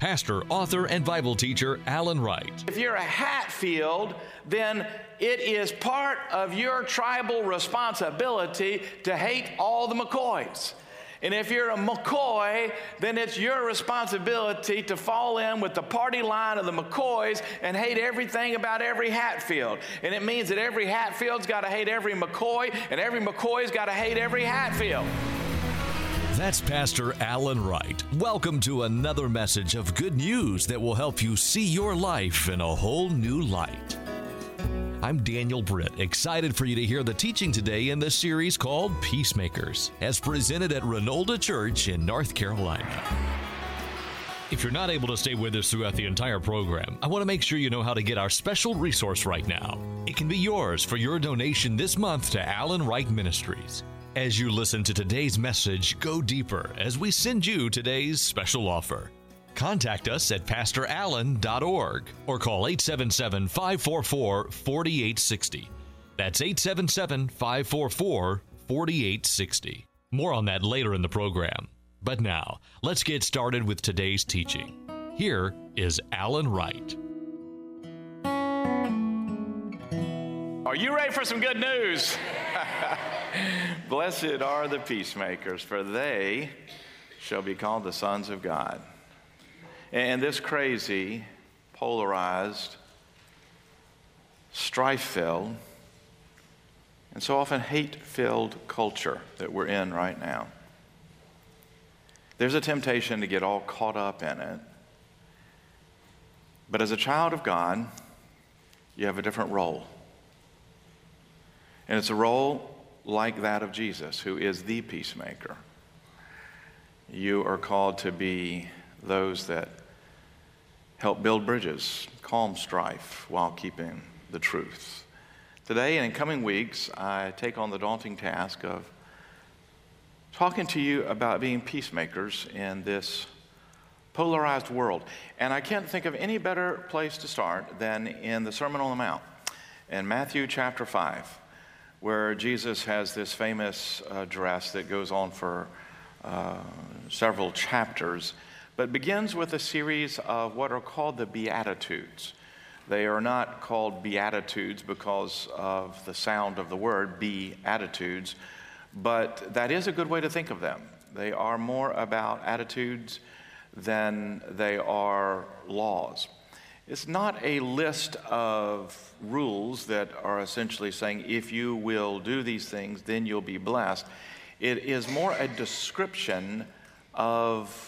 pastor, author, and Bible teacher Alan Wright. If you're a Hatfield, then it is part of your tribal responsibility to hate all the McCoys. And if you're a McCoy, then it's your responsibility to fall in with the party line of the McCoys and hate everything about every Hatfield. And it means that every Hatfield's got to hate every McCoy, and every McCoy's got to hate every Hatfield. That's Pastor Alan Wright. Welcome to another message of good news that will help you see your life in a whole new light. I'm Daniel Britt, excited for you to hear the teaching today in the series called Peacemakers, as presented at Renolda Church in North Carolina. If you're not able to stay with us throughout the entire program, I want to make sure you know how to get our special resource right now. It can be yours for your donation this month to Alan Wright Ministries. As you listen to today's message, go deeper as we send you today's special offer. Contact us at pastorallen.org or call 877-544-4860. That's 877-544-4860. More on that later in the program. But now, let's get started with today's teaching. Here is Alan Wright. Are you ready for some good news? Blessed are the peacemakers, for they shall be called the sons of God. And this crazy, polarized, strife-filled, and so often hate-filled culture that we're in right now, there's a temptation to get all caught up in it. But as a child of God, you have a different role. And it's a role like that of Jesus, who is the peacemaker. You are called to be those that help build bridges, calm strife, while keeping the truth. Today and in coming weeks, I take on the daunting task of talking to you about being peacemakers in this polarized world. And I can't think of any better place to start than in the Sermon on the Mount, in Matthew chapter 5, where Jesus has this famous address that goes on for several chapters, but begins with a series of what are called the Beatitudes. They are not called Beatitudes because of the sound of the word, Beatitudes, but that is a good way to think of them. They are more about attitudes than they are laws. It's not a list of rules that are essentially saying, if you will do these things, then you'll be blessed. It is more a description of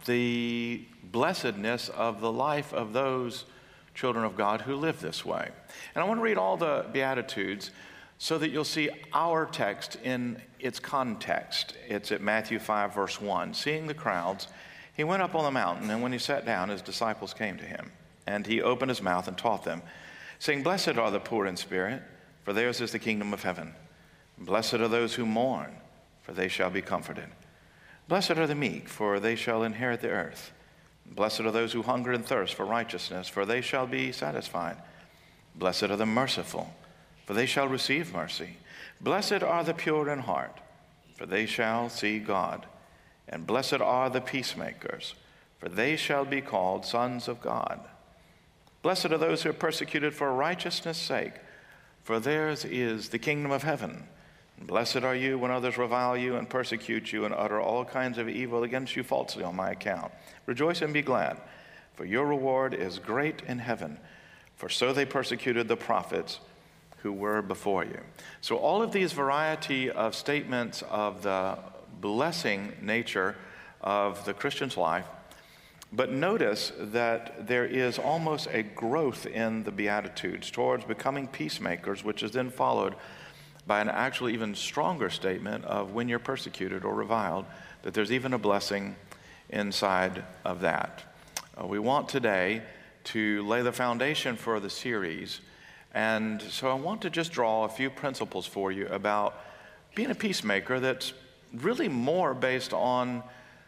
the blessedness of the life of those children of God who live this way. And I want to read all the Beatitudes so that you'll see our text in its context. It's at Matthew 5, verse 1. Seeing the crowds, he went up on the mountain, and when he sat down, his disciples came to him. And he opened his mouth and taught them, saying, Blessed are the poor in spirit, for theirs is the kingdom of heaven. Blessed are those who mourn, for they shall be comforted. Blessed are the meek, for they shall inherit the earth. Blessed are those who hunger and thirst for righteousness, for they shall be satisfied. Blessed are the merciful, for they shall receive mercy. Blessed are the pure in heart, for they shall see God. And blessed are the peacemakers, for they shall be called sons of God. Blessed are those who are persecuted for righteousness' sake, for theirs is the kingdom of heaven. Blessed are you when others revile you and persecute you and utter all kinds of evil against you falsely on my account. Rejoice and be glad, for your reward is great in heaven, for so they persecuted the prophets who were before you. So all of these variety of statements of the blessing nature of the Christian's life, but notice that there is almost a growth in the Beatitudes towards becoming peacemakers, which is then followed by an actually even stronger statement of when you're persecuted or reviled, that there's even a blessing inside of that. We want today to lay the foundation for the series, and so I want to just draw a few principles for you about being a peacemaker that's really more based on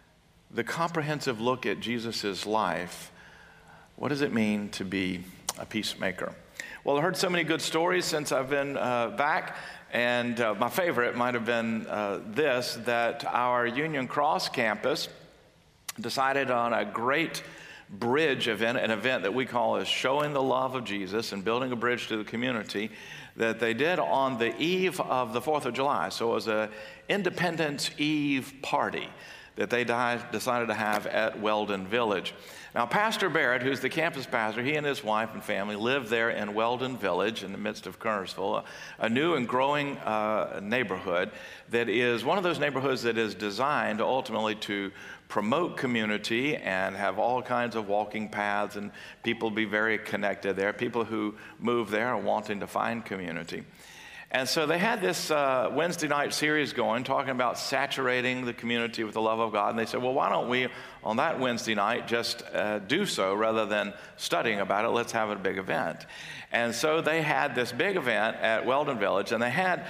the comprehensive look at Jesus' life. What does it mean to be a peacemaker? Well, I heard so many good stories since I've been back, and my favorite might have been that our Union Cross campus decided on a great bridge event, an event that we call as Showing the Love of Jesus and Building a Bridge to the Community, that they did on the eve of the 4th of July. So it was an Independence Eve party that they decided to have at Weldon Village. Now, Pastor Barrett, who's the campus pastor, he and his wife and family live there in Weldon Village in the midst of Kernersville, a new and growing neighborhood that is one of those neighborhoods that is designed ultimately to promote community and have all kinds of walking paths, and people be very connected there. People who move there are wanting to find community. And so they had this Wednesday night series going, talking about saturating the community with the love of God. And they said, well, why don't we, on that Wednesday night, just do so rather than studying about it? Let's have a big event. And so they had this big event at Weldon Village, and they had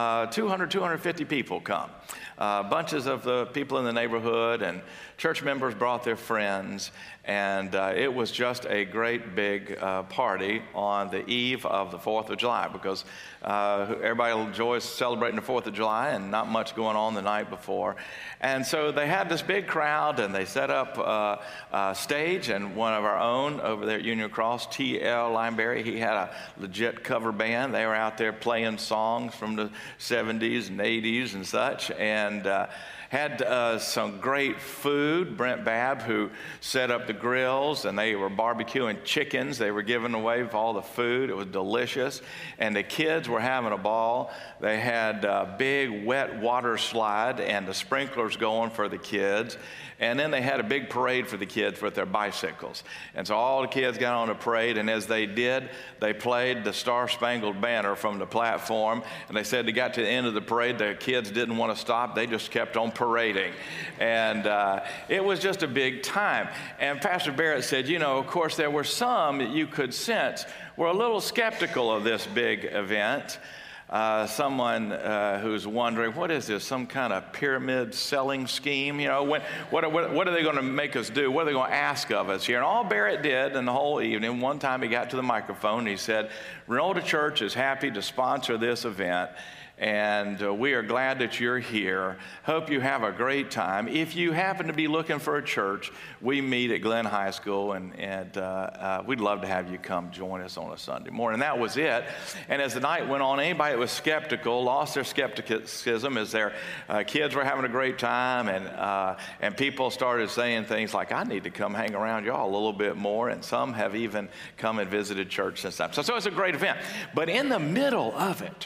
250 people come. Bunches of the people in the neighborhood, and church members brought their friends, and it was just a great big party on the eve of the 4th of July, because everybody enjoys celebrating the 4th of July and not much going on the night before. And so they had this big crowd, and they set up a stage, and one of our own over there at Union Cross, T.L. Lineberry, he had a legit cover band. They were out there playing songs from the 70s and 80s and such, and had some great food. Brent Babb, who set up the grills, and they were barbecuing chickens. They were giving away all the food. It was delicious. And the kids were having a ball. They had a big wet water slide and the sprinklers going for the kids. And then they had a big parade for the kids with their bicycles. And so all the kids got on the parade, and as they did, they played the Star-Spangled Banner from the platform. And they said they got to the end of the parade, the kids didn't want to stop. They just kept on parading. And it was just a big time. And Pastor Barrett said, you know, of course, there were some that you could sense were a little skeptical of this big event. Someone who's wondering, what is this, some kind of pyramid selling scheme? You know, what are they going to make us do? What are they going to ask of us here? And all Barrett did in the whole evening, one time he got to the microphone and he said, Renolda Church is happy to sponsor this event, and we are glad that you're here. Hope you have a great time. If you happen to be looking for a church, we meet at Glenn High School, and we'd love to have you come join us on a Sunday morning. And that was it. And as the night went on, anybody that was skeptical lost their skepticism as their kids were having a great time, and people started saying things like, I need to come hang around y'all a little bit more, and some have even come and visited church since then. So it's a great event. But in the middle of it,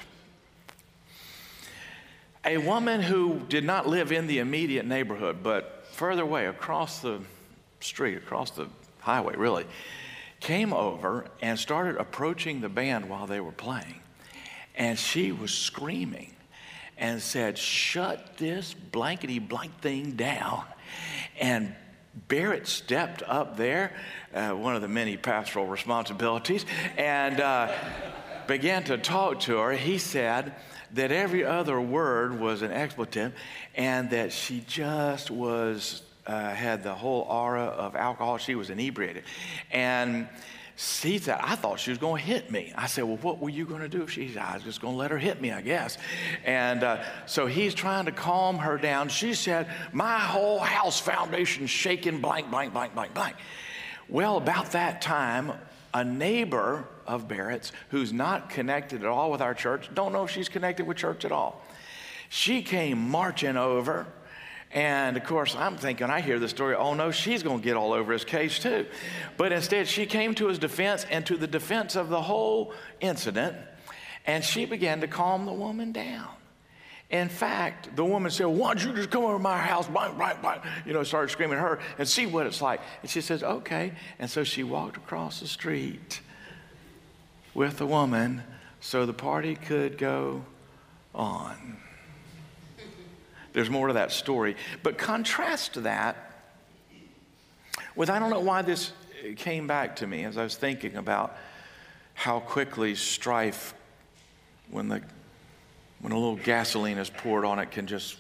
a woman who did not live in the immediate neighborhood, but further away, across the street, across the highway, really, came over and started approaching the band while they were playing. And she was screaming and said, shut this blankety-blank thing down. And Barrett stepped up there, one of the many pastoral responsibilities, and began to talk to her. He said that every other word was an expletive, and that she just was, had the whole aura of alcohol. She was inebriated. And she said, I thought she was going to hit me. I said, well, what were you going to do? She said, I was just going to let her hit me, I guess. And so he's trying to calm her down. She said, my whole house foundation's shaking, blank, blank, blank, blank, blank. Well, about that time, a neighbor of Barrett's, who's not connected at all with our church, don't know if she's connected with church at all, she came marching over. And of course, I'm thinking, I hear the story, oh no, she's going to get all over his case too. But instead, she came to his defense and to the defense of the whole incident, and she began to calm the woman down. In fact, the woman said, why don't you just come over to my house, blank, blank, blank, started screaming at her and see what it's like. And she says, okay. And so she walked across the street with the woman so the party could go on. There's more to that story. But contrast that with, I don't know why this came back to me as I was thinking about how quickly strife, when a little gasoline is poured on it, can just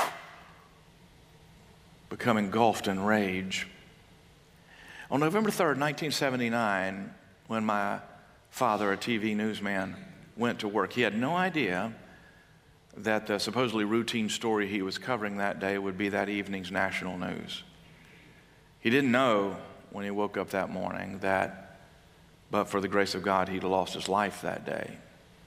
become engulfed in rage. On November 3rd, 1979, when my father, a TV newsman, went to work, he had no idea that the supposedly routine story he was covering that day would be that evening's national news. He didn't know when he woke up that morning that, but for the grace of God, he'd lost his life that day.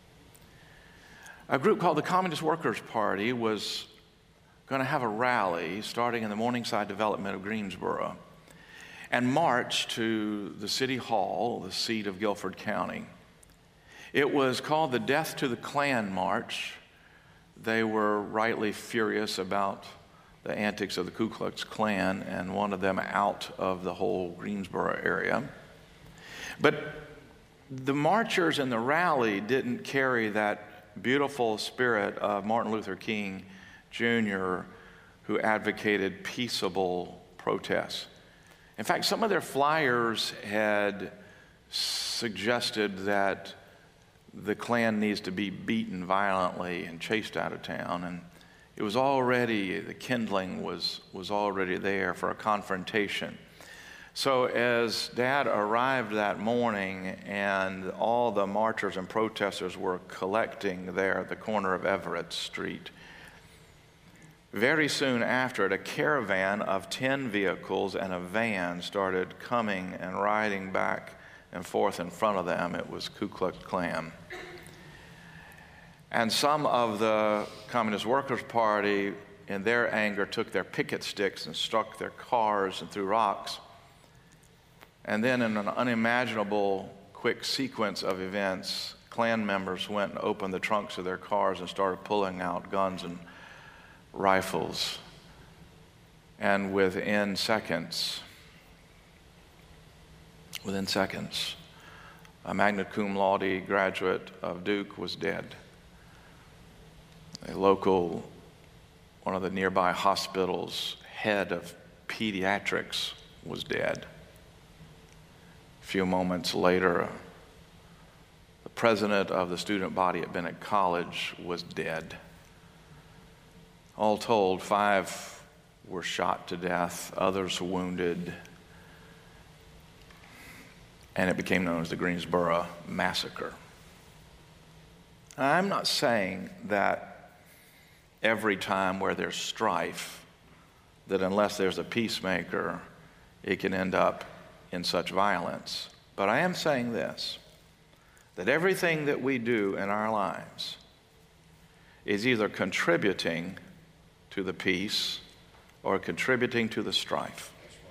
A group called the Communist Workers' Party was going to have a rally starting in the Morningside development of Greensboro and march to the City Hall, the seat of Guilford County. It was called the Death to the Klan March. They were rightly furious about the antics of the Ku Klux Klan and wanted them out of the whole Greensboro area. But the marchers in the rally didn't carry that beautiful spirit of Martin Luther King Jr., who advocated peaceable protests. In fact, some of their flyers had suggested that the Klan needs to be beaten violently and chased out of town, and it was already, the kindling was already there for a confrontation. So as Dad arrived that morning and all the marchers and protesters were collecting there at the corner of Everett Street, very soon after it, a caravan of 10 vehicles and a van started coming and riding back and forth in front of them. It was Ku Klux Klan. And some of the Communist Workers' Party, in their anger, took their picket sticks and struck their cars and threw rocks. And then in an unimaginable quick sequence of events, Klan members went and opened the trunks of their cars and started pulling out guns and rifles. And within seconds, a magna cum laude graduate of Duke was dead. A local, one of the nearby hospitals, head of pediatrics was dead. A few moments later, the president of the student body at Bennett College was dead. All told, 5 were shot to death, others wounded, and it became known as the Greensboro Massacre. I'm not saying that every time where there's strife, that unless there's a peacemaker, it can end up in such violence. But I am saying this, that everything that we do in our lives is either contributing to the peace or contributing to the strife.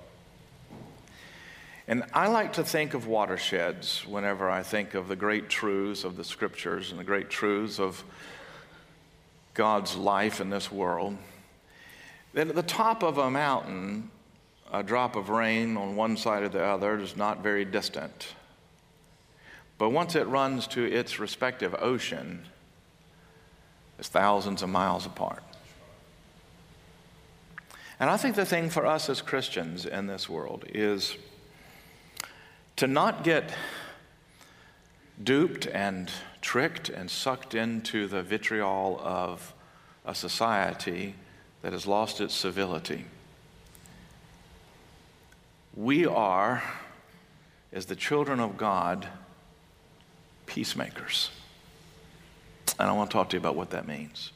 And I like to think of watersheds whenever I think of the great truths of the Scriptures and the great truths of God's life in this world. That at the top of a mountain, a drop of rain on one side or the other is not very distant. But once it runs to its respective ocean, it's thousands of miles apart. And I think the thing for us as Christians in this world is to not get duped and tricked and sucked into the vitriol of a society that has lost its civility. We are, as the children of God, peacemakers. And I want to talk to you about what that means.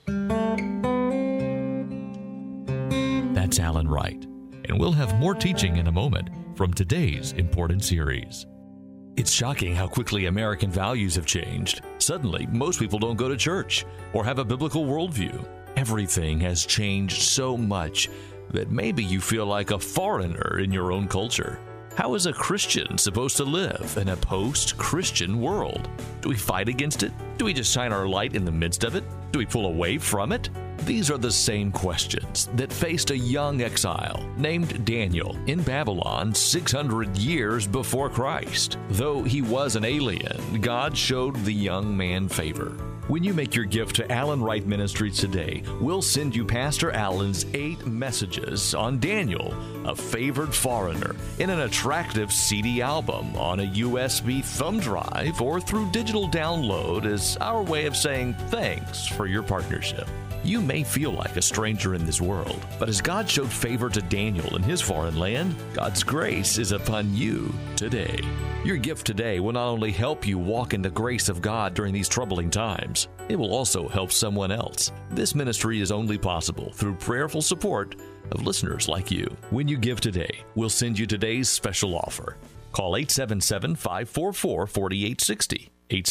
That's Alan Wright, and we'll have more teaching in a moment from today's important series. It's shocking how quickly American values have changed. Suddenly, most people don't go to church or have a biblical worldview. Everything has changed so much that maybe you feel like a foreigner in your own culture. How is a Christian supposed to live in a post-Christian world? Do we fight against it? Do we just shine our light in the midst of it? Do we pull away from it? These are the same questions that faced a young exile named Daniel in Babylon 600 years before Christ. Though he was an alien, God showed the young man favor. When you make your gift to Alan Wright Ministries today, we'll send you Pastor Alan's 8 messages on Daniel, a favored foreigner, in an attractive CD album on a USB thumb drive or through digital download as our way of saying thanks for your partnership. You may feel like a stranger in this world, but as God showed favor to Daniel in his foreign land, God's grace is upon you today. Your gift today will not only help you walk in the grace of God during these troubling times, it will also help someone else. This ministry is only possible through prayerful support of listeners like you. When you give today, we'll send you today's special offer. Call 877-544-4860,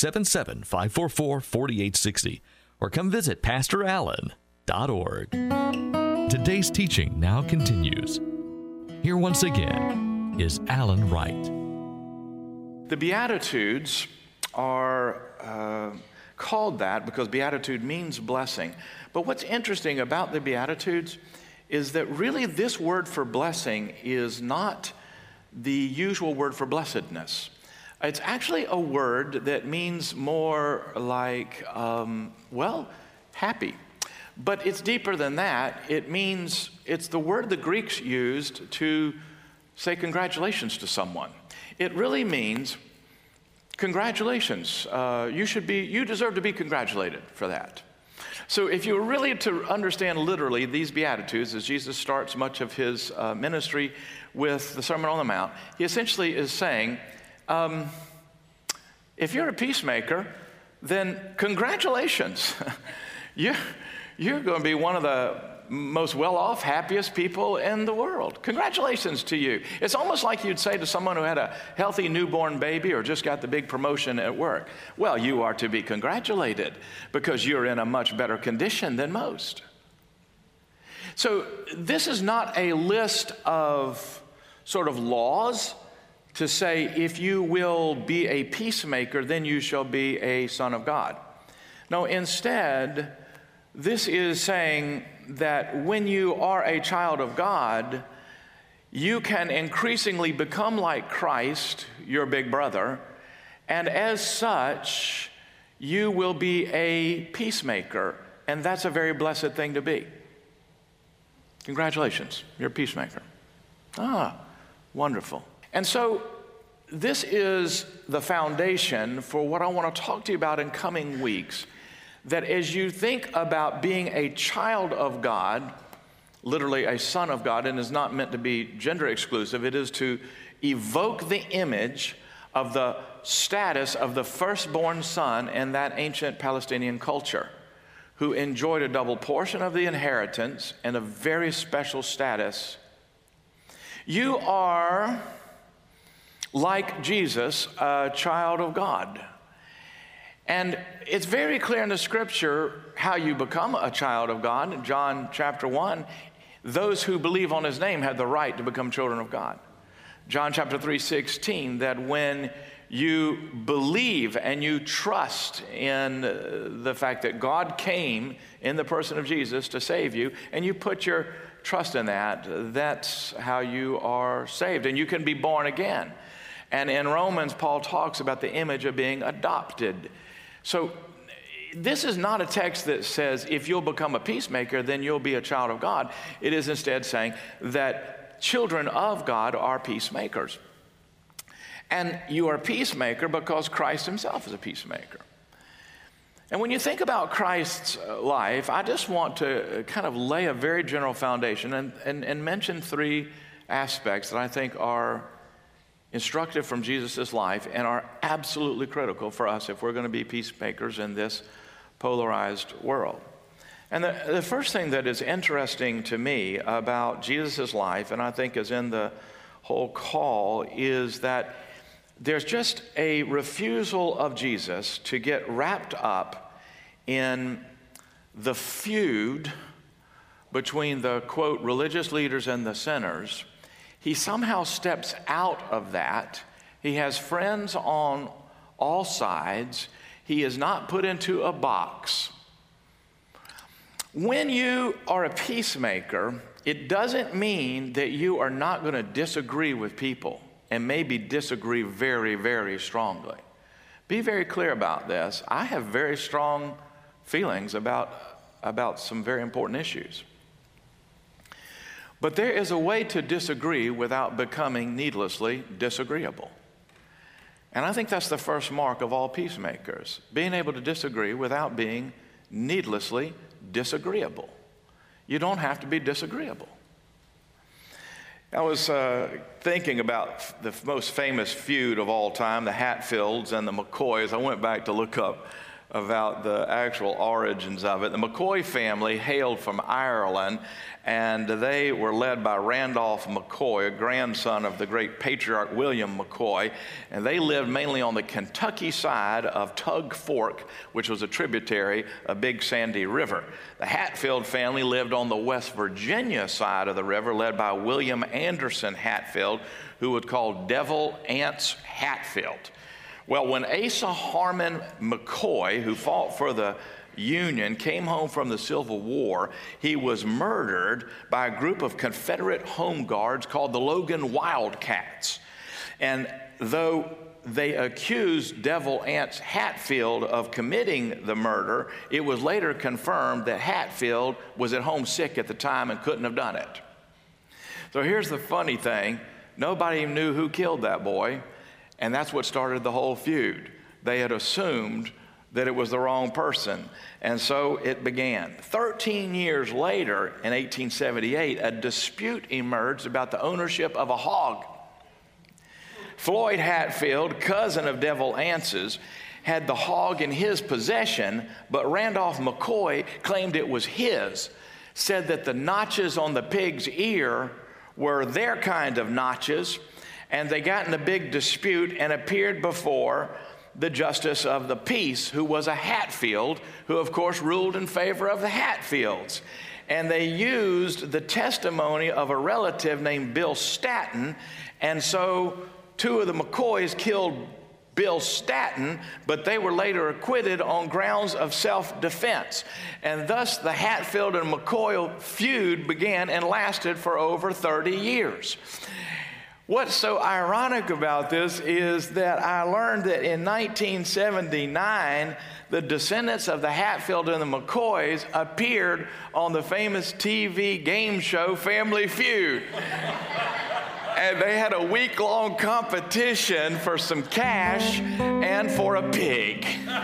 877-544-4860, or come visit PastorAllen.org. Today's teaching now continues. Here once again is Alan Wright. The Beatitudes are called that because beatitude means blessing. But what's interesting about the Beatitudes is that really this word for blessing is not the usual word for blessedness. It's actually a word that means more like, happy. But it's deeper than that. It means, it's the word the Greeks used to say congratulations to someone. It really means, congratulations. You deserve to be congratulated for that. So if you were really to understand literally these Beatitudes, as Jesus starts much of his ministry with the Sermon on the Mount, he essentially is saying, if you're a peacemaker, then congratulations. You're going to be one of the most well-off, happiest people in the world. Congratulations to you. It's almost like you'd say to someone who had a healthy newborn baby or just got the big promotion at work, well, you are to be congratulated because you're in a much better condition than most. So this is not a list of sort of laws to say if you will be a peacemaker, then you shall be a son of God. No, instead, this is saying that when you are a child of God, you can increasingly become like Christ, your big brother, and as such, you will be a peacemaker, and that's a very blessed thing to be. Congratulations, you're a peacemaker. Wonderful. And so this is the foundation for what I want to talk to you about in coming weeks. That as you think about being a child of God, literally a son of God, and is not meant to be gender exclusive, it is to evoke the image of the status of the firstborn son in that ancient Palestinian culture, who enjoyed a double portion of the inheritance and a very special status. You are, like Jesus, a child of God. And it's very clear in the scripture how you become a child of God. In John chapter 1, those who believe on his name have the right to become children of God. John chapter 3:16, that when you believe and you trust in the fact that God came in the person of Jesus to save you, and you put your trust in that, that's how you are saved. And you can be born again. And in Romans, Paul talks about the image of being adopted. So this is not a text that says if you'll become a peacemaker, then you'll be a child of God. It is instead saying that children of God are peacemakers. And you are a peacemaker because Christ himself is a peacemaker. And when you think about Christ's life, I just want to kind of lay a very general foundation and mention three aspects that I think are instructive from Jesus' life and are absolutely critical for us if we're going to be peacemakers in this polarized world. And the first thing that is interesting to me about Jesus' life, and I think is in the whole call, is that there's just a refusal of Jesus to get wrapped up in the feud between the, quote, religious leaders and the sinners. He somehow steps out of that. He has friends on all sides. He is not put into a box. When you are a peacemaker, it doesn't mean that you are not going to disagree with people and maybe disagree very, very strongly. Be very clear about this. I have very strong feelings about some very important issues. But there is a way to disagree without becoming needlessly disagreeable. And I think that's the first mark of all peacemakers, being able to disagree without being needlessly disagreeable. You don't have to be disagreeable. I was thinking about the most famous feud of all time, the Hatfields and the McCoys. I went back to look up about the actual origins of it. The McCoy family hailed from Ireland, and they were led by Randolph McCoy, a grandson of the great patriarch William McCoy, and they lived mainly on the Kentucky side of Tug Fork, which was a tributary of Big Sandy River. The Hatfield family lived on the West Virginia side of the river, led by William Anderson Hatfield, who was called Devil Anse Hatfield. Well, when Asa Harmon McCoy, who fought for the Union, came home from the Civil War, he was murdered by a group of Confederate home guards called the Logan Wildcats. And though they accused Devil Anse Hatfield of committing the murder, it was later confirmed that Hatfield was at home sick at the time and couldn't have done it. So here's the funny thing. Nobody knew who killed that boy. And that's what started the whole feud. They had assumed that it was the wrong person. And so it began. 13 years later, in 1878, a dispute emerged about the ownership of a hog. Floyd Hatfield, cousin of Devil Anse's, had the hog in his possession, but Randolph McCoy claimed it was his, said that the notches on the pig's ear were their kind of notches, and they got in a big dispute and appeared before the justice of the peace, who was a Hatfield, who of course ruled in favor of the Hatfields. And they used the testimony of a relative named Bill Statton, and so two of the McCoys killed Bill Statton, but they were later acquitted on grounds of self-defense. And thus the Hatfield and McCoy feud began and lasted for over 30 years. What's so ironic about this is that I learned that in 1979, the descendants of the Hatfield and the McCoys appeared on the famous TV game show Family Feud. And they had a week-long competition for some cash and for a pig.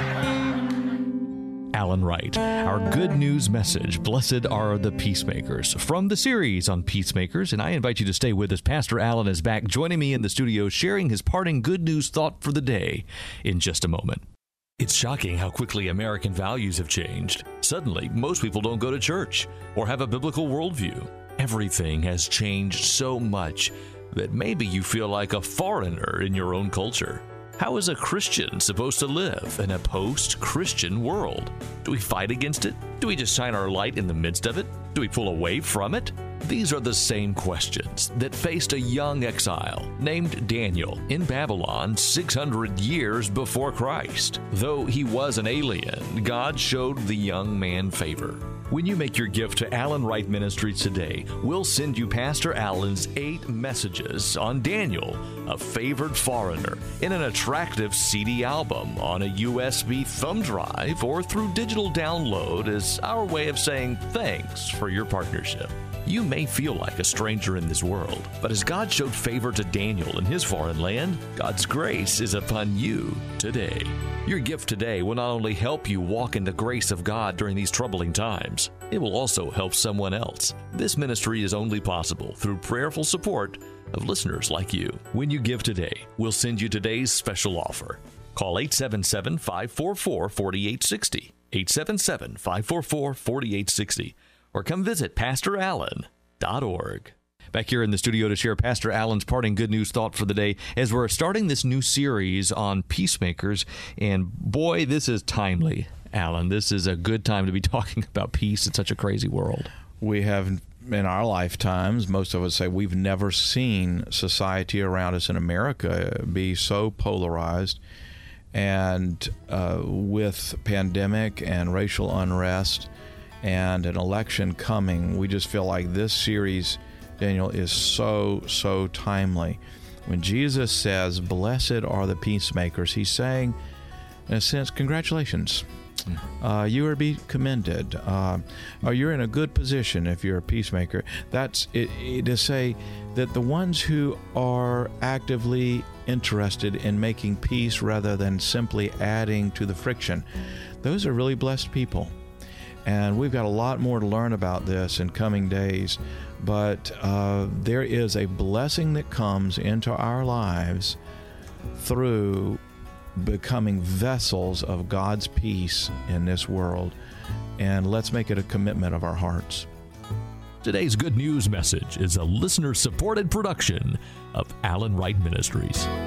Alan Wright, our good news message, Blessed Are the Peacemakers, from the series on peacemakers, and I invite you to stay with us. Pastor Alan is back, joining me in the studio, sharing his parting good news thought for the day in just a moment. It's shocking how quickly American values have changed. Suddenly, most people don't go to church or have a biblical worldview. Everything has changed so much that maybe you feel like a foreigner in your own culture. How is a Christian supposed to live in a post-Christian world? Do we fight against it? Do we just shine our light in the midst of it? Do we pull away from it? These are the same questions that faced a young exile named Daniel in Babylon 600 years before Christ. Though he was an alien, God showed the young man favor. When you make your gift to Alan Wright Ministries today, we'll send you Pastor Alan's 8 messages on Daniel, a favored foreigner, in an attractive CD album on a USB thumb drive or through digital download as our way of saying thanks for your partnership. You may feel like a stranger in this world, but as God showed favor to Daniel in his foreign land, God's grace is upon you today. Your gift today will not only help you walk in the grace of God during these troubling times, it will also help someone else. This ministry is only possible through prayerful support of listeners like you. When you give today, we'll send you today's special offer. Call 877-544-4860, 877-544-4860, or come visit PastorAlan.org. Back here in the studio to share Pastor Alan's parting good news thought for the day as we're starting this new series on peacemakers. And boy, this is timely, Alan. This is a good time to be talking about peace in such a crazy world. We have, in our lifetimes, most of us say we've never seen society around us in America be so polarized. And with pandemic and racial unrest and an election coming, we just feel like this series, Daniel, is so timely. When Jesus says, "Blessed are the peacemakers," he's saying, in a sense, congratulations. You are to be commended. Or you're in a good position if you're a peacemaker. That's it, to say that the ones who are actively interested in making peace rather than simply adding to the friction, those are really blessed people. And we've got a lot more to learn about this in coming days. But there is a blessing that comes into our lives through becoming vessels of God's peace in this world. And let's make it a commitment of our hearts. Today's Good News message is a listener-supported production of Alan Wright Ministries.